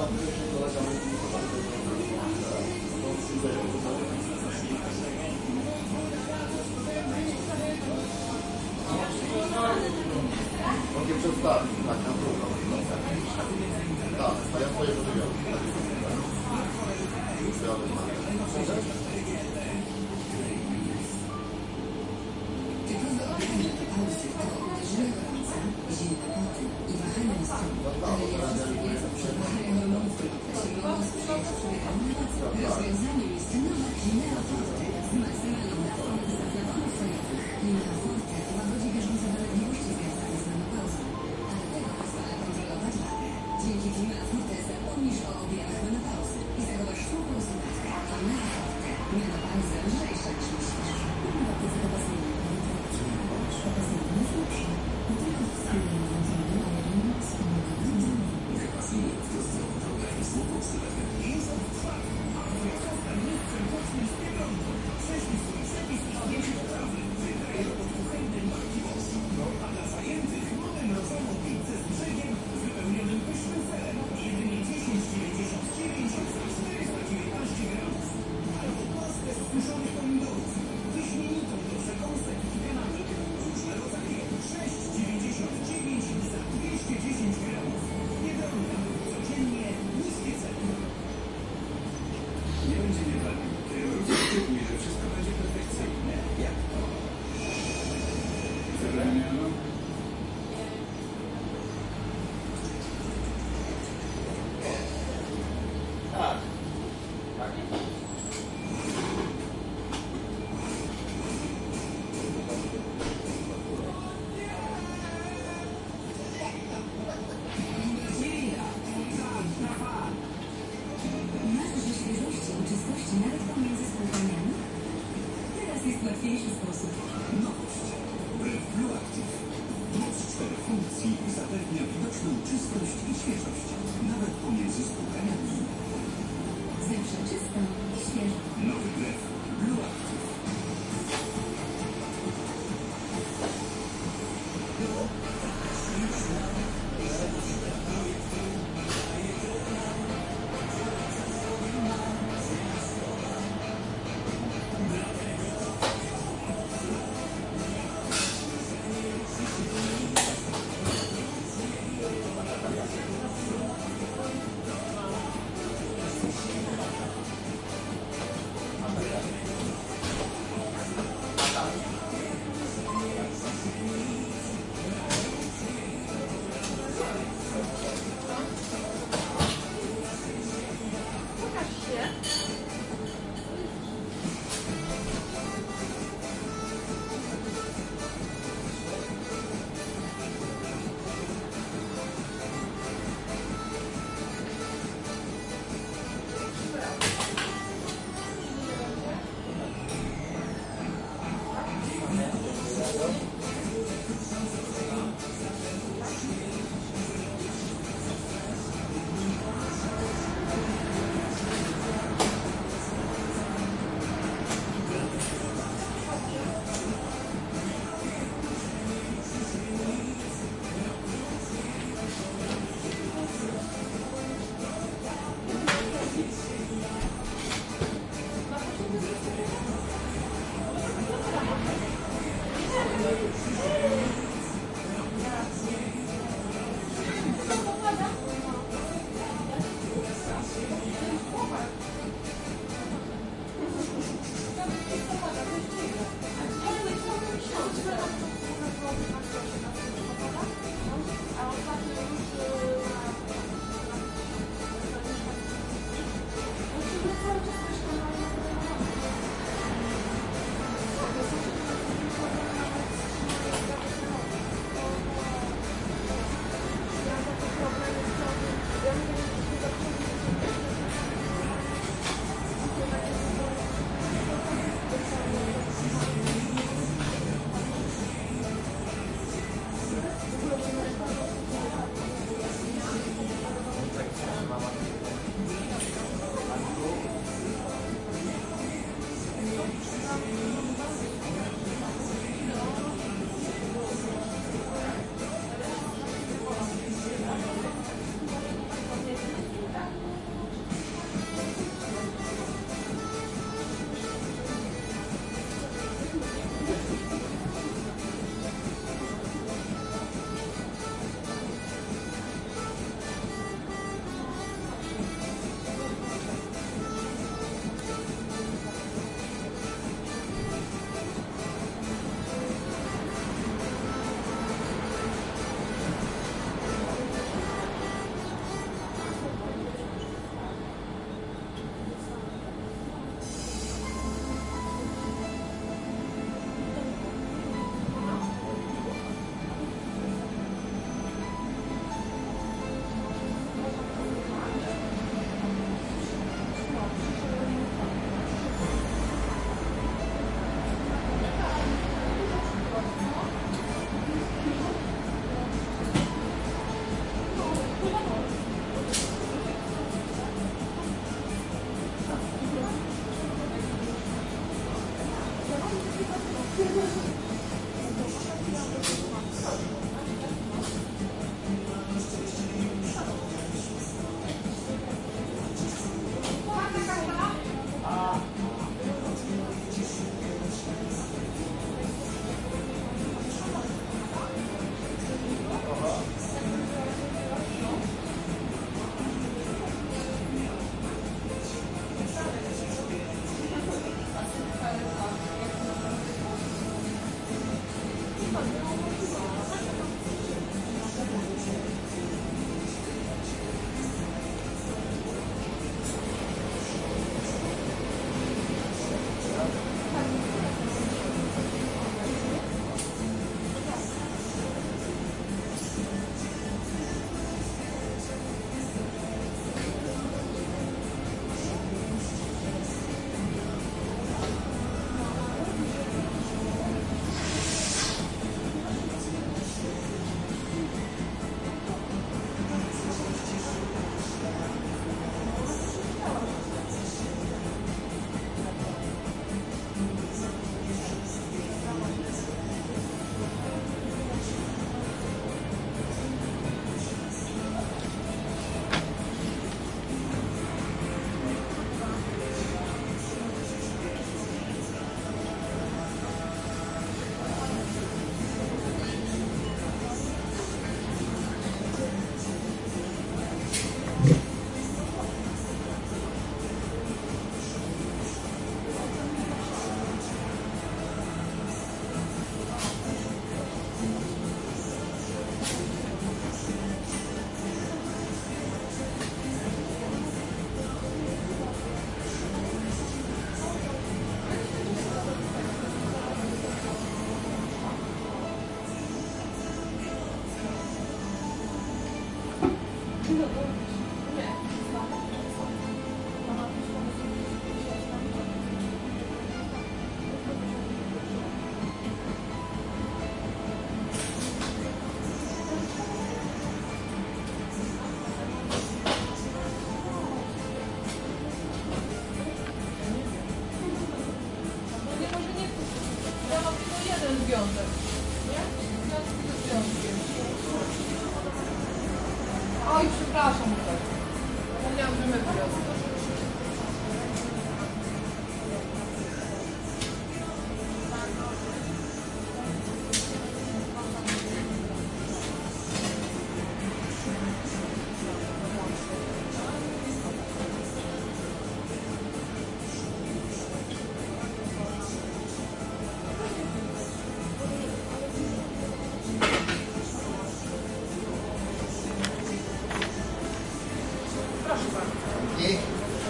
Mogę przedstawić, tak, na drugą. Tak, a ja stoję do tego. Rozwiązaniem jest nowa Kinea Forte z maksymalną dawką zaznaczone sojowych. Kinea Forte łagodzi bieżące dolegliwości związane z menopauzą, ale tego pozwala kontrolować wagę. Dzięki Kinea Forte zapomnisz o objawach menopauzy i zachowasz smukłą sylwetkę. Kinea Forte. Menopauza lżejsza niż myślisz. Kupił aptece do pasywnej interakcyjnej bądź do pasywnej refleksji. Nie tylko wspólnej kontroli, ale również wspomaganej zdrowia. Wypasując do zdrowego organizmu podstawę. Jest odtwarty. A dla zajętych modem rozoną pizzę z brzegiem wypełnionym pysznym serem. Jedynie 10,99 za 419 gramów. Albo pastę z suszonych pomidorów. Wyśmienitą dozę kąsek i kanapek. Różne rodzaje. 6,99 za 210 gramów. Biedronka. Codziennie niskie ceny. Nie będzie niewagi. Oczekuję, że wszystko będzie perfekcyjne. Jak to? Zabraniano? Tak. Tak. Marzysz o świeżości, uczystości nawet pomiędzy spotkaniami? Teraz jest łatwiejszy sposób. Nowość. Brew Blue Active. Moc 4 funkcji zapewnia widoczną czystość i świeżość. Nawet pomiędzy spotkaniami. Zawsze czysto i świeżo. Nowy brew Blue Active. Ja mam tylko jeden związek. Nie? Związek ze związkiem. Oj, przepraszam też. Zapomniałam, że my wiosnę. Proszę bardzo. I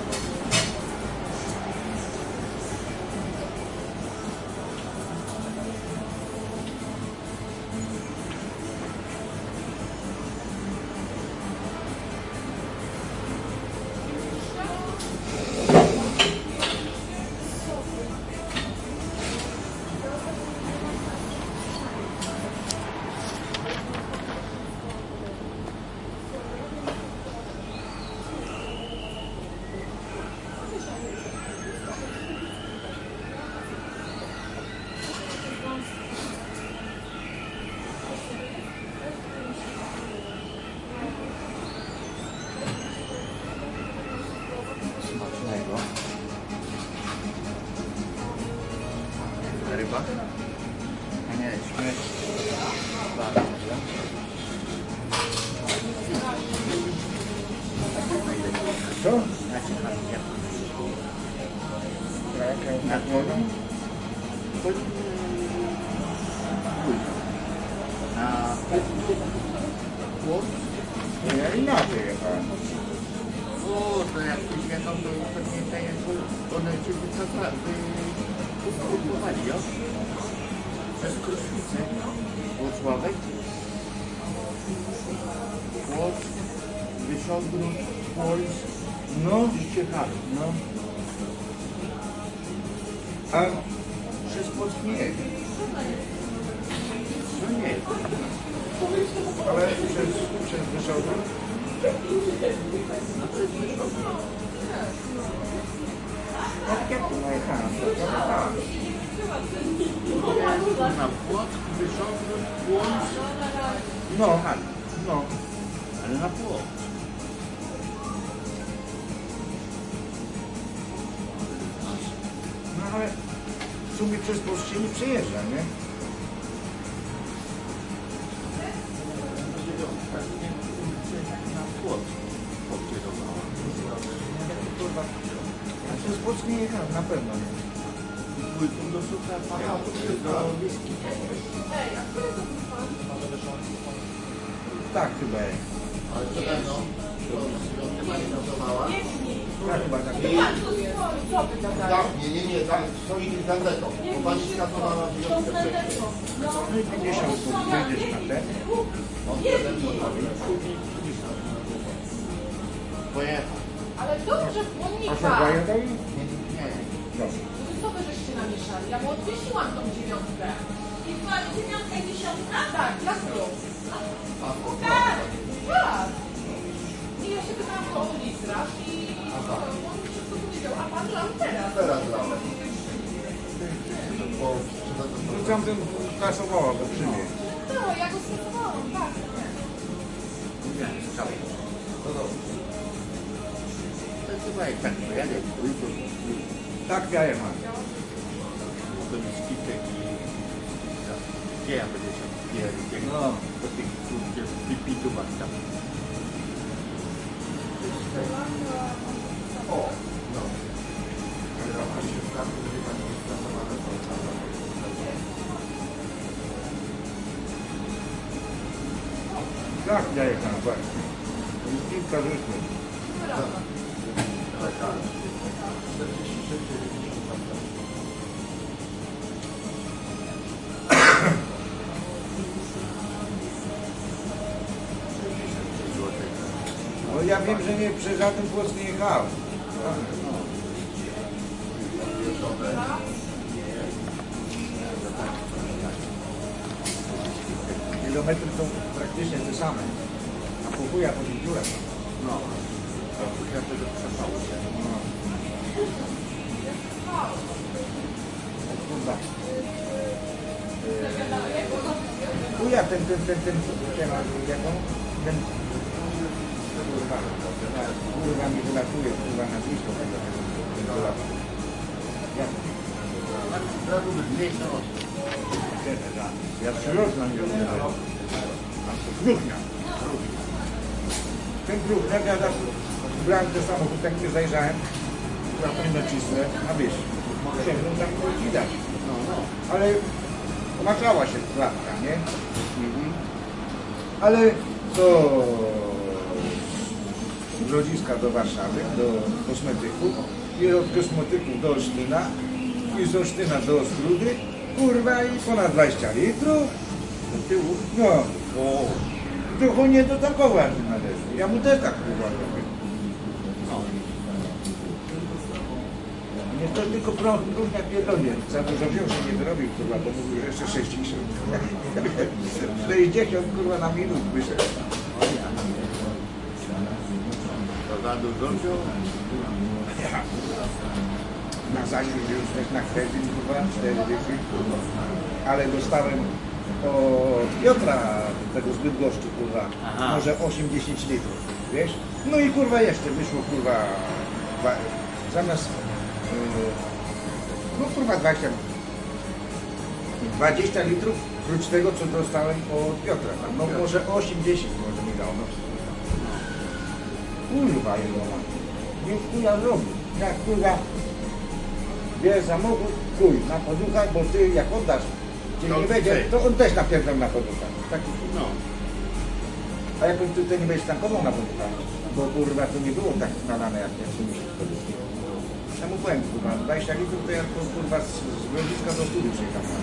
Smacznego. Ryba? A nie, śmieć. Bardzo dobrze. Co? Na się chętnie. Nad wodą? Późno. A płot? Ja inaczej jechałem. O, to jak byś jechał, to pewnie tak jakby one cię wycofali, jo? Przez Kruszwicę. Włocławek. Płoc. Wysiągnął. Płoc. No, I Ciechary. no. A Przez Płoc nie jedzie. No nie. ale przez Wyszogród? No przez Wysiągnął. Jak ja tu najechałem? Na Płoc, Wysiągnął, Płoc. No, Ciechary. no. Ale na Płoc. No ale w sumie przez Polskę się nie przejeżdża, nie? Na Płoc. Pokierowała. Kurwa, ja przez Polskę nie jechałem, na pewno nie. Dwójką do Sutra, do Wiski. Tak chyba jest. ale co będą? To pani pracowała? Ja chyba tak. Tak, nie, tak, stoi z gazetą. Bo pani skasowała wyjątkę wcześniej. No i 50 punktów, będziesz na ten. On wtedy postawił. Pojechał. Ale dobrze, A błonnika. co, zajadaj? Nie. Dobrze. Co wy żeście namieszali? Ja mu odwiesiłam tą dziewiątkę. I była dziewiątka i dziesiątka? Tak, jak to? A, to Tak. I ja się pytałam go o litraż i on mi wszystko powiedział, a pan lał teraz. teraz grałem. Bo No tamten kasowała go przywieźć. No, ja go stosowałam, tak. Mówiłem, skał. to dobrze. To chyba jak tak pojadę, dwójką, Tak ja jechałem. to mi skitek i... Gdzie ja będę się wpierdzieć? No. Do tych kurde pipitów tam. O, no. Ale pani się sprawdzi, że pani jest skasowana, Tak ja jechałem, właśnie. Już kilka rzeczy. tak, tak. 46, 90. Ja wiem, że nie przez żaden płoc nie jechałem. Kilometry są praktycznie te same. A po chuja po tych dziurach. No. Ja tego przepało się. No. Kurwa. Chuja ten, jaką? Ten, kurwa mi wylatuje, kurwa nazwisko tego. Ja przyrodna nie rozumiem. Gruchnia. Ten gruchnia, ja raz brałem ten samochód, tak nie zajrzałem. Trafiłem na czyste, a wiesz, sięgnął tam to widać. Ale maczała się klatka, nie? Ale to z Grodziska do Warszawy, do kosmetyków i od kosmetyków do Olsztyna i z Olsztyna do Ostródy, kurwa i ponad 20 litrów do tyłu, no, trochę nie dotankował jak na deszczu. Ja mu też tak kurwa robię. Nie to tylko prąd jak pierdolnie. Za dużo wziął się nie wyrobił, kurwa, bo mówił, że jeszcze 60. 60 kurwa na minut wyszedł. To za dużo wziął? Na zasięg już też na kredyt, kurwa, 4 dychy. Ale dostałem od Piotra tego z Bydgoszczy, kurwa, może 8-10 litrów, wiesz? No i kurwa jeszcze wyszło, kurwa, zamiast, no kurwa 20 litrów, prócz tego, co dostałem od Piotra, no może 8-10 może mi dał, no. Kurwa Ilona, nie chuja robi, jak kurwa, bierz samochód, chuj, na poduchach, bo ty jak oddasz, czyli nie będzie, to on też napierdol na poduchach, taki No. A jak on tutaj nie będzie tankował na poduchach, bo kurwa to nie było tak nalane jak nie przyniesie poduchy. Ja mu powiem, kurwa, 20 litrów to ja kurwa z Grodziska do studiów przyjechałem.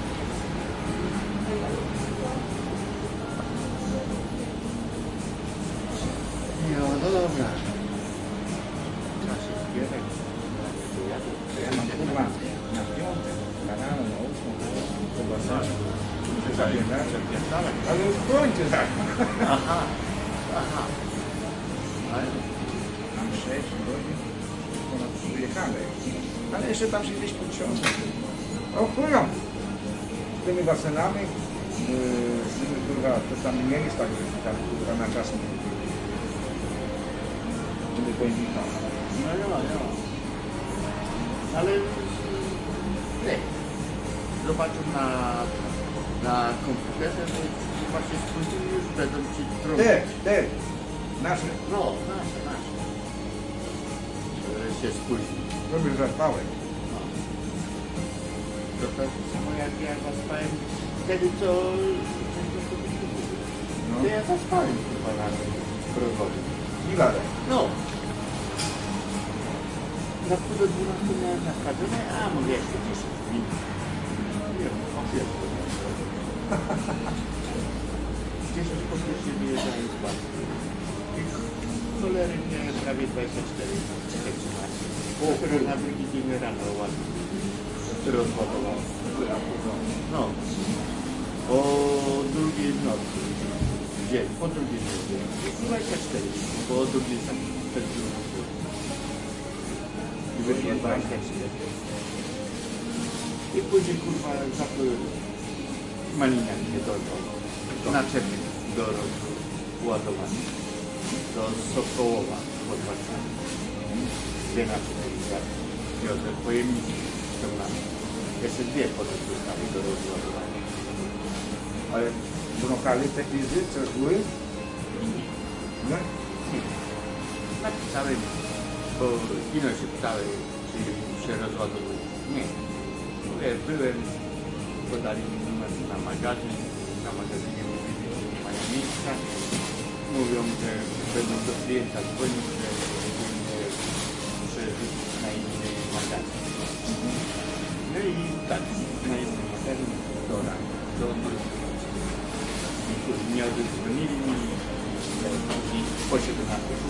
No dobra. Trzeba się zbierać. Ja mam kurwa na piątek, na rano, na 8, to basenu. Muszę zabierać, ale już kończę tak. Aha. Ale Mam 6 godzin, ponad przyjechane. Ale jeszcze tam się gdzieś podciągnę. O chują! Z tymi basenami, z tymi kurwa, to tam nie jest tak, że tam kurwa na czas nie. Żeby pojemnika. no ja. Ale nie. Zobaczą na komputerze, to właśnie spóźnili już będą ci trąbić. Te, nasze. No, nasze. Się spóźni. Robię zaspałem. To tak samo jak ja zaspałem wtedy, co No. to ja zaspałem chyba na prowodzie. I dalej. No. Na pół do 12 miałem nastawione, a mówię jeszcze 10 minut. Nie wiem, o pierwsze. 10 po pierwsze wyjeżdżałem z bazy. I cholery miałem prawie 24. Dopiero na drugi dzień rano ładnie rozładowałem. No. O drugiej w nocy. Gdzie? Po drugiej nocy. 24. Po drugiej przed drugą. I wyszło 24. I później kurwa zapyłem maliniak nie dojdą. Naczepnik do ładowania. Do Sokołowa pod Warszawą. Dwie naczepniki, tak? Piotr pojemniki ściągamy. Jeszcze dwie potem zostały do rozładowania. Ale brokali te pizy, co były? No. Napisałem, bo ino się pytały, czy się rozładowuje. Nie. Mówię, byłem, podali mi numer na magazyn. Na magazynie mówili, że nie mają miejsca. Mówią, że będą do klienta dzwonić, że powinny przerzucić na inny magazyn. No i tak, na inny magazyn do rana, do drugiej. Nie oddzwonili mi. I poszedł na to,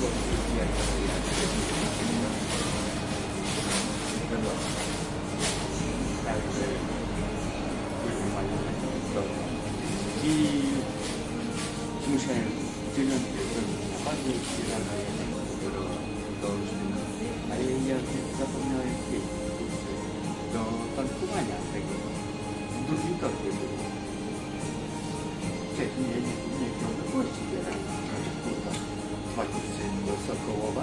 także później mają to. I musiałem wziąć bardzo rano do Olsztyna, ale ja zapomniałem kiedyś do tankowania tego. W drugim torcie było. Wcześniej nie chciał wypuścić rano. Macicy do Sokołowa.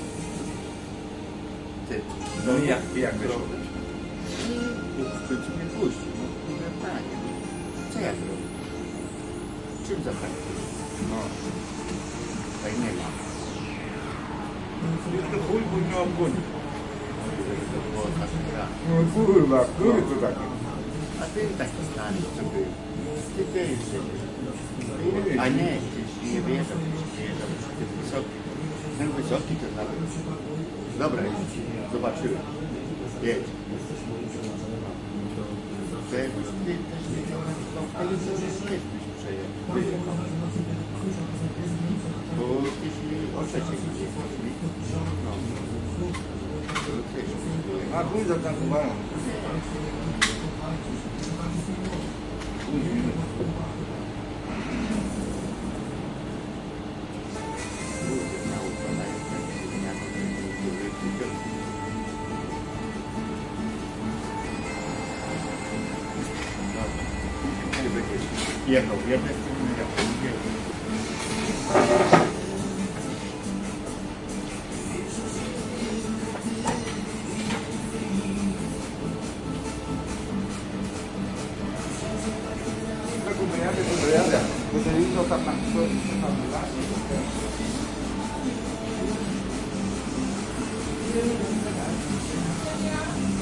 No i jak wyszło? W końcu mnie puścił. No kurde panie, co ja zrobię? Czym zapracuję? No. Tak nie ma. Jeszcze chuj, bo nie obgoni. Żeby to było tak gra. No kurwa, który to taki? A ty taki stary, co był? Ty też a nie, ty nie wyjeżdżał, ty wysoki. Ten wysoki to nawet. Dobra, zobaczyłem. Jedź. Ty też nie miał na tą ale to jest byś przejechał. Bo jeśli o trzeciej gdzieś poszli, no, to też A chuj zatankowałem. Jechał w jednej stronie, ja w drugiej. Jak dojadę, to dojadę. Bo to jutro tam na co